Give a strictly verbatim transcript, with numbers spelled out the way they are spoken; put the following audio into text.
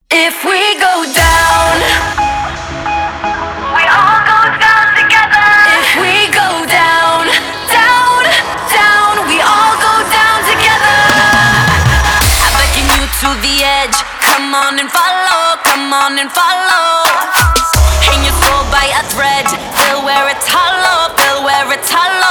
If we go down, we all go down together. If we go down, down, down, we all go down together. I beckon you to the edge. Come on and follow, come on and follow. Hang your soul by a thread. Feel where it's hollow, feel where it's hollow.